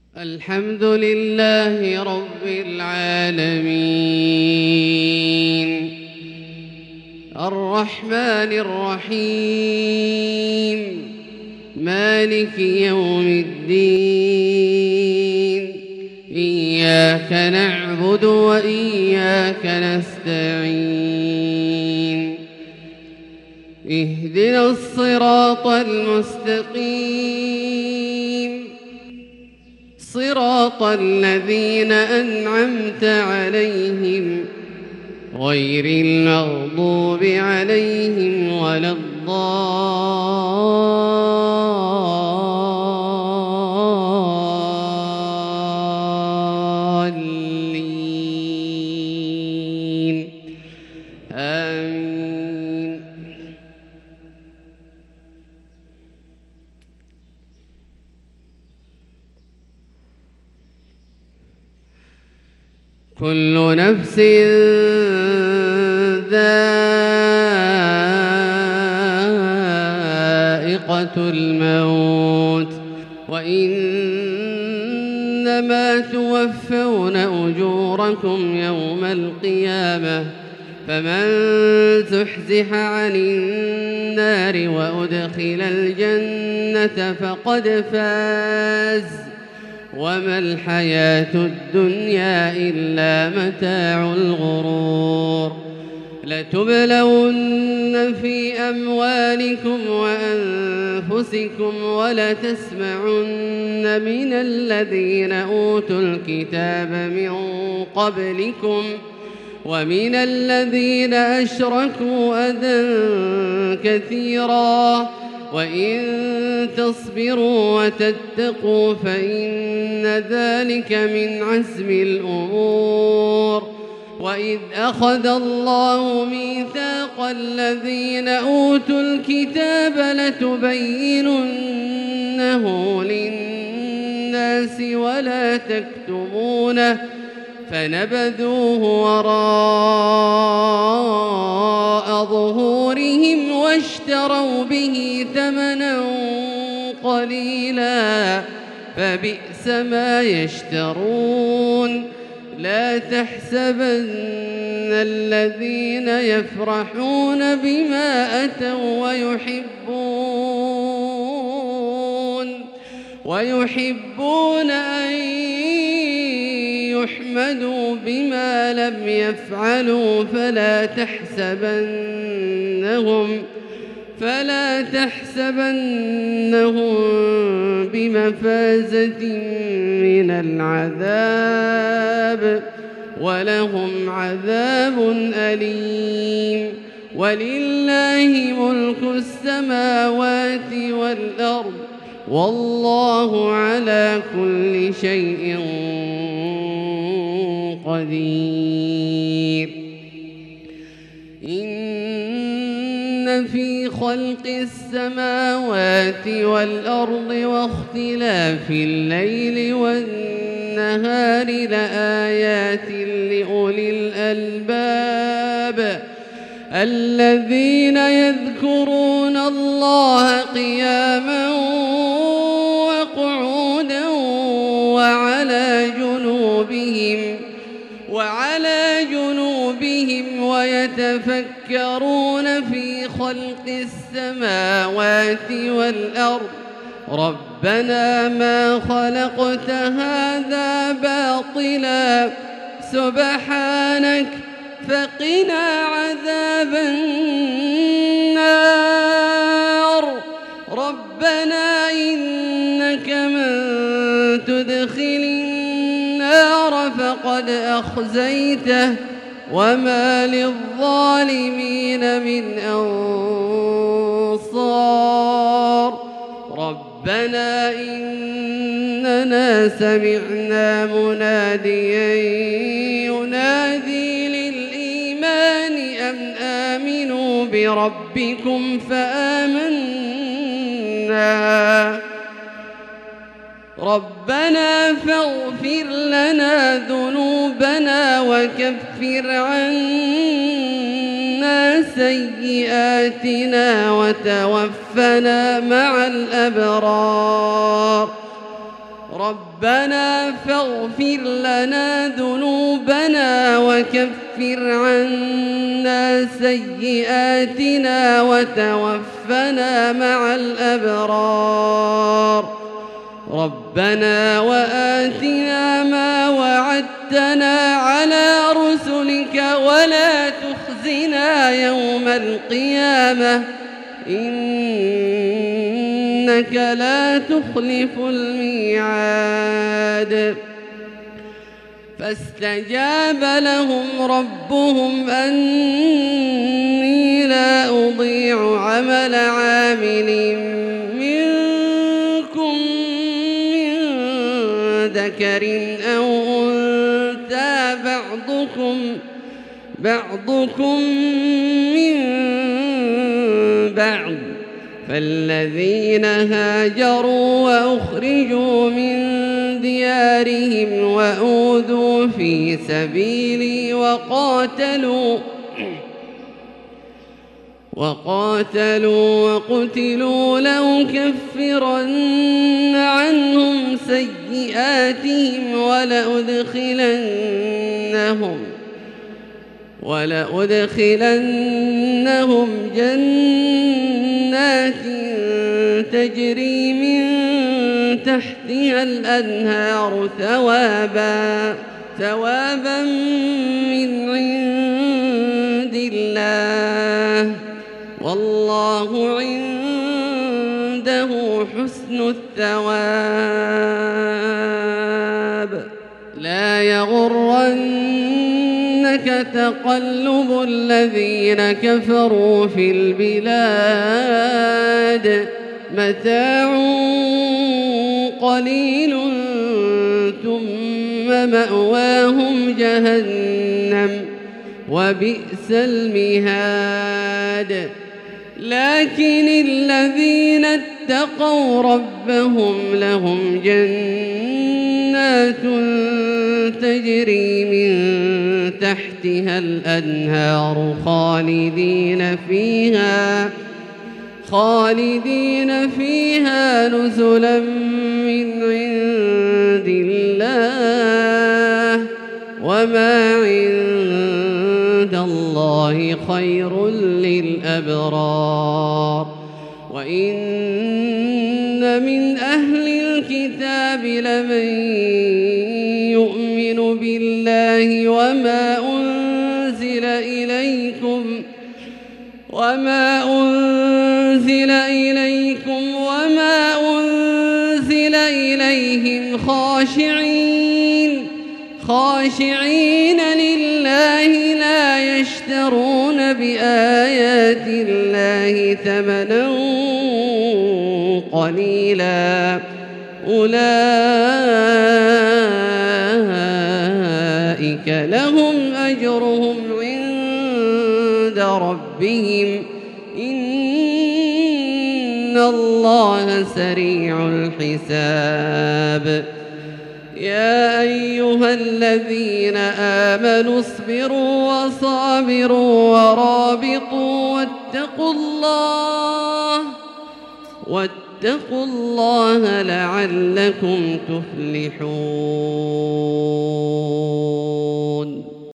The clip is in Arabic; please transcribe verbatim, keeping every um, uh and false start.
الحمد لله رب العالمين الرحمن الرحيم مالك يوم الدين إياك نعبد وإياك نستعين اهدنا الصراط المستقيم صراط الذين أنعمت عليهم غير المغضوب عليهم ولا الضالين آمين. كل نفس ذائقة الموت وإنما توفون أجوركم يوم القيامة فمن زحزح عن النار وأدخل الجنة فقد فاز وما الحياة الدنيا إلا متاع الغرور. لتبلون في أموالكم وأنفسكم ولتسمعن من الذين أوتوا الكتاب من قبلكم ومن الذين أشركوا أذى كثيرا وإن تصبروا وتتقوا فإن ذلك من عزم الأمور. وإذ أخذ الله ميثاق الذين أوتوا الكتاب لتبيننه للناس ولا تكتمونه فنبذوه وراء ظهورهم واشتروا به ثمنا قليلا فبئس ما يشترون. لا تحسبن الذين يفرحون بما أتوا ويحبون ويحبون أن يحمدوا بما لم يفعلوا فلا تحسبنهم فلا تحسبنهم بمفازة من العذاب ولهم عذاب أليم. ولله ملك السماوات والأرض والله على كل شيء قدير. إن في خلق السماوات والأرض واختلاف الليل والنهار لآيات لأولي الألباب الذين يذكرون الله قياما وقعودا وعلى جنوبهم وعلى جنوبهم ويتفكرون في خلق السماوات والأرض ربنا ما خلقت هذا باطلا سبحانك فقنا عذاب النار. ربنا إنك من تدخل النار فقد أخزيته وما للظالمين من أنصار. ربنا إننا سمعنا مناديا ينادي للإيمان أن آمنوا بربكم فآمنا. ربنا فاغفر لنا ذنوبنا وكفر عنا سيئاتنا وتوفنا مع الأبرار. ربنا فاغفر لنا ذنوبنا وكفر عنا سيئاتنا وتوفنا مع الأبرار ربنا وآتنا ما وعدتنا على رسلك ولا تخزنا يوم القيامة إنك لا تخلف الميعاد فاستجاب لهم ربهم أني لا أضيع عمل عامل منكم من ذكر أو أنثى بعضكم بعضكم من بعض فالذين هاجروا وأخرجوا من ديارهم وأوذوا في سبيلي وقاتلوا وقاتلوا وقتلوا لأكفرن عنهم سيئاتهم ولأدخلنهم ولأدخلنهم جنات تجري من تحتها الأنهار ثوابا ثوابا من عند الله والله عنده حسن الثواب لا يغرنك تقلب الذين كفروا في البلاد متاع قليل ثم مأواهم جهنم وبئس المهاد لكن الذين اتقوا ربهم لهم جنات تجري من تحتها الأنهار خالدين فيها خالدين فيها نزلا من عند الله وما عند الله خير للأبرار وإن من أهل الكتاب لمن يؤمن بالله وما أنزل إليكم وما أنزل إليكم وما أنزل إليهم خاشعين خاشعين لله لا يشترون بآيات الله ثمنا قليلا أولئك لهم أجرهم عند ربهم إن الله سريع الحساب يا أيها الذين آمنوا اصبروا وصابروا ورابطوا واتقوا الله واتقوا الله لعلكم تفلحون.